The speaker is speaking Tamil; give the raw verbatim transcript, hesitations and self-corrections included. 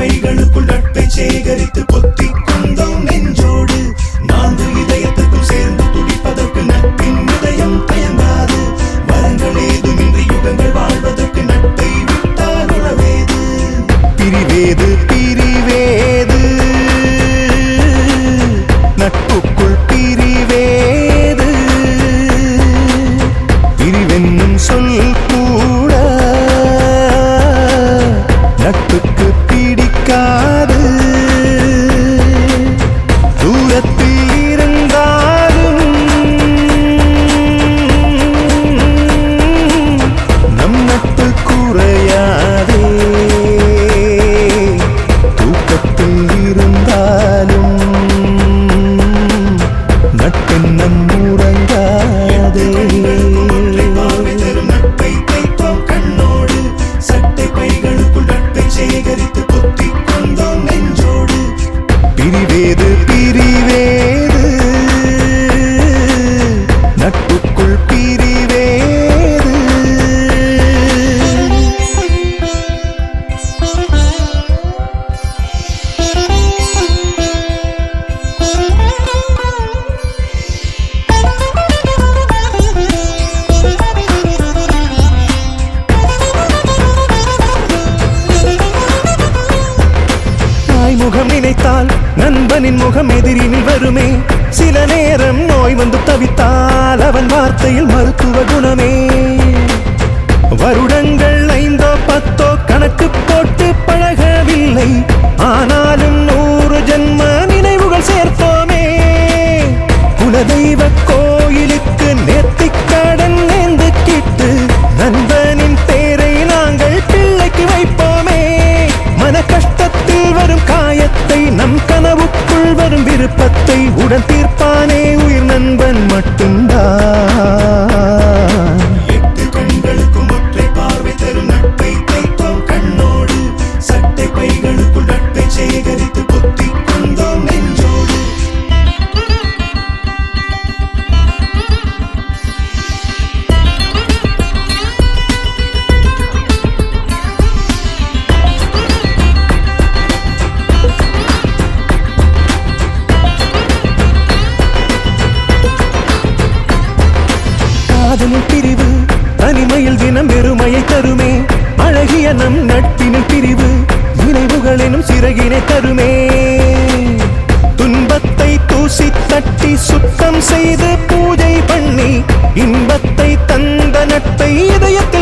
பைகளுக்குள் நட்பை சேகரித்து பொத்திக் கொண்டோம் நெஞ்சோடு. நான்கு இதயத்துக்கும் சேர்ந்து துடிப்பதற்கு நட்பின் இதயம் தயங்காது. வரங்கள் ஏதுமின்றி யுகங்கள் வாழ்வதற்கு நட்பை விட்டால் உறவேது. பிரிவேது பிரிவேது நட்புக்குள் பிரிவேது. பிரிவென்னும் சொல் கூட நட்புக்கு பிடிக்காது. தூரத்தில் இருந்தாலும் நம் நட்பு குறையாதே. தூக்கத்தில் இருந்தாலும் நட்பின் நம் உறங்காதே. நட்பை தைத்தோம் கண்ணோடு, சட்டை பைகளுக்குள் நட்பை சேகரித்து பொத்திக் கொண்டோம் நெஞ்சோடு. பிரிவேது பிரிவேது நட்புக்குள் பிரிவேது. முகம் நினைத்தால் நண்பனின் முகம் எதிரினில் வருமே. சில நேரம் நோய் வந்து தவித்தால் அவன் வார்த்தையில் மருத்துவ குணமே. வருடங்கள் ஐந்தோ பத்தோ கணக்கு போட்டு பழகவில்லை, ஆனாலும் நூறு ஜென்ம நினைவுகள் சேர்ப்போமே. குலதெய்வ கோயிலுக்கு நேர்த்திக்கடன் நேர்ந்து கிட்டு நண்பனின் பேரை நாங்கள் பிள்ளைக்கு வைப்போமே. மன கஷ்டத்தில் வரும் காயத்தை, நம் கனவுக்குள் வரும் விருப்பத்தை உடன் தீர்ப்பானே உயிர் நண்பன் மட்டும்தான். எட்டு கண்களுக்கும் ஒற்றை பார்வை தரும் நட்பை தைத்தோம் கண்ணோடு, சட்டை பைகளுக்குள் நட்பை சேகரித்து பொத்திக் கொண்டோம் நெஞ்சோடு. காதலில் பிரிவு தனிமையில் தினம் வெறுமையை தருமே. அழகிய நம் நட்பினில் பிரிவு நினைவுகள் எனும் சிறகினை தருமே. துன்பத்தை தூசி தட்டி சுத்தம் செய்து பூஜை பண்ணி இன்பத்தை தந்த நட்பை இதயத்தில்